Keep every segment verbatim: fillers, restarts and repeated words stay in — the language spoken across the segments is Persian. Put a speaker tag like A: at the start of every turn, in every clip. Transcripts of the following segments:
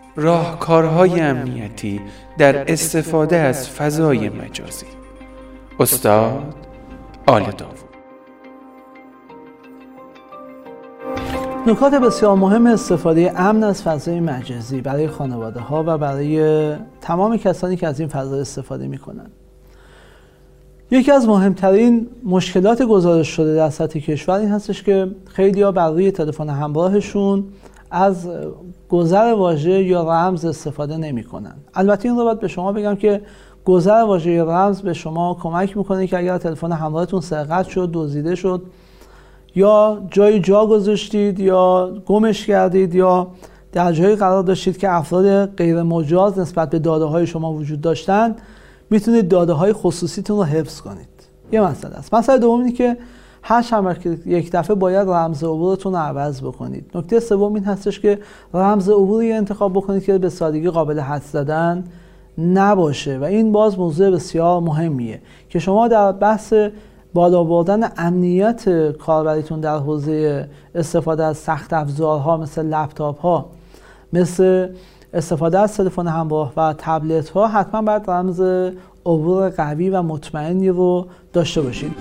A: راهکارهای امنیتی در استفاده از فضای مجازی. استاد آل داوود.
B: نکات بسیار مهم استفاده امن از فضای مجازی برای خانواده ها و برای تمام کسانی که از این فضا استفاده می کنند. یکی از مهمترین مشکلات گزارش شده در سطح کشور این هستش که خیلی ها بر روی تلفن همراهشون از گذر واژه یا رمز استفاده نمی کنن. البته این رو باید به شما بگم که گذر واژه یا رمز به شما کمک میکنه که اگر تلفن همراهتون سرقت شد، دزدیده شد یا جایی جا گذاشتید یا گمش کردید یا در جایی قرار داشتید که افراد غیر مجاز نسبت به داده های شما وجود داشتن، میتونید داده های خصوصیتون رو حفظ کنید. یه مسئله است. مسئله دوم اینه که هر چند که یک دفعه باید رمز عبورتون رو عوض بکنید. نکته سوم این هستش که رمز عبوری انتخاب بکنید که به سادگی قابل حدس زدن نباشه و این باز موضوع بسیار مهمیه که شما در بحث بالا بردن امنیت کاربریتون در حوزه استفاده از سخت افزارها مثل لپتاپ ها، مثل استفاده از تلفن همراه و تبلت ها حتما باید رمز عبور قوی و مطمئنی رو داشته باشید.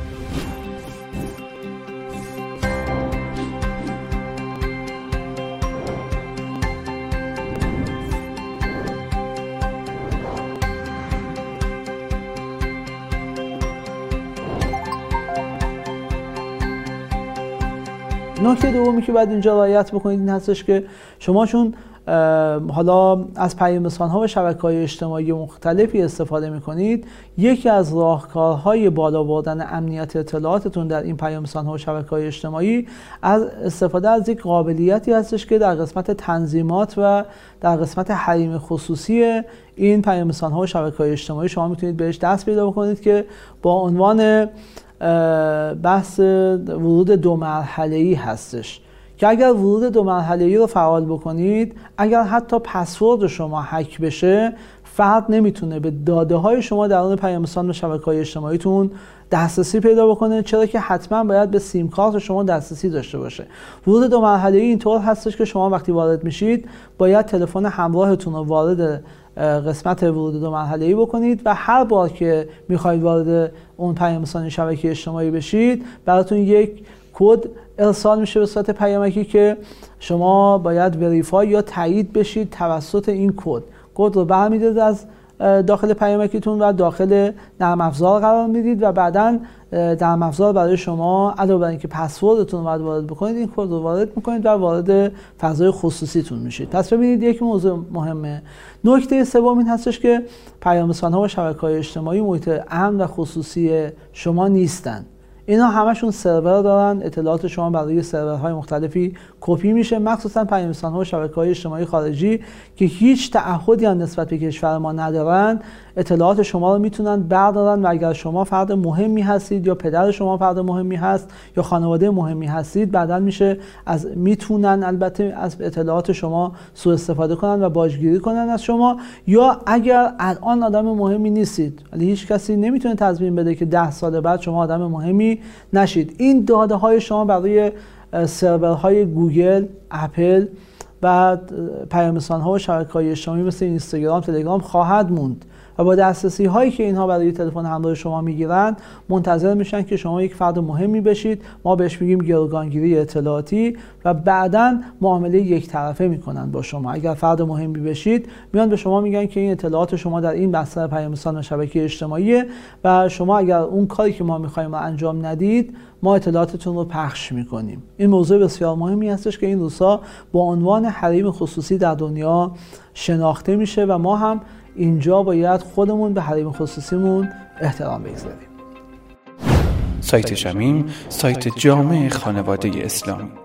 B: نکته دومی که باید اینجا رعایت بکنید این هستش که شما چون حالا از پیام‌رسان‌ها و شبکه‌های اجتماعی مختلفی استفاده می‌کنید، یکی از راهکارهای بالا بردن امنیت اطلاعاتتون در این پیام‌رسان‌ها و شبکه‌های اجتماعی از استفاده از یک قابلیتی هستش که در قسمت تنظیمات و در قسمت حریم خصوصی این پیام‌رسان‌ها و شبکه‌های اجتماعی شما میتونید بهش دست پیدا بکنید که با عنوان بحث ورود دو مرحله‌ای هستش که اگر ورود دو مرحله‌ای رو فعال بکنید، اگر حتی پسورد شما هک بشه، فرد نمیتونه به داده های شما درون پیام‌رسان و شبکه‌های اجتماعیتون دسترسی پیدا بکنه، چرا که حتما باید به سیم کارت شما دسترسی داشته باشه. ورود دو مرحله‌ای اینطور هستش که شما وقتی وارد میشید باید تلفن همراهتون رو وارد قسمت ورود دو مرحله‌ای بکنید و هر بار که میخواید وارد اون پیام‌رسان شبکه اجتماعی بشید براتون یک کد ارسال میشه به صورت پیامکی که شما باید وریفای یا تایید بشید توسط این کد. کد رو برمی‌دارید از داخل پیامکیتون و داخل نرم افزار قرار میدید و بعداً نرم افزار برای شما علاوه بر اینکه پسوردتون رو باید وارد بکنید، این کد رو وارد میکنید و وارد فضای خصوصیتون میشید. پس ببینید یک موضوع مهمه. نکته سوم این هستش که پیام‌رسان‌ها و شبکه‌های اجتماعی محیط امن و خصوصی شما نیستن. اینا همشون سرور دارن، اطلاعات شما برای سرورهای مختلفی کپی میشه، مخصوصا پیام‌رسان‌ها و شبکه‌های اجتماعی خارجی که هیچ تعهدی هم نسبت به کشور ما ندارن، اطلاعات شما رو میتونن بردارن و اگر شما فرد مهمی هستید یا پدر شما فرد مهمی هست یا خانواده مهمی هستید، بعداً میشه از میتونن البته از اطلاعات شما سوء استفاده کنن و باجگیری کنن از شما. یا اگر الان آدم مهمی نیستید، ولی هیچ کسی نمیتونه تضمین بده که ده سال بعد شما آدم مهمی نشید، این داده های شما برای سرورهای گوگل، اپل و پیام‌رسان‌ها و شبکه‌های اجتماعی مثل اینستاگرام، تلگرام خواهد موند و با دسترسی هایی که اینها برای تلفن همراه شما میگیرن منتظر میشن که شما یک فرد مهمی بشید. ما بهش میگیم گروگانگیری اطلاعاتی و بعداً معامله یک طرفه میکنن با شما. اگر فرد مهمی بشید میان به شما میگن که این اطلاعات شما در این بستر پیام‌رسان و شبکه اجتماعی و شما اگر اون کاری که ما میخوایم انجام ندید، ما اطلاعاتتون رو پخش میکنیم. این موضوع بسیار مهمی هستش که این روزها با عنوان حریم خصوصی در دنیا شناخته میشه و ما هم اینجا باید خودمون به حریم خصوصیمون احترام بگذاریم.
A: سایت شمیم، سایت جامع خانواده اسلامی.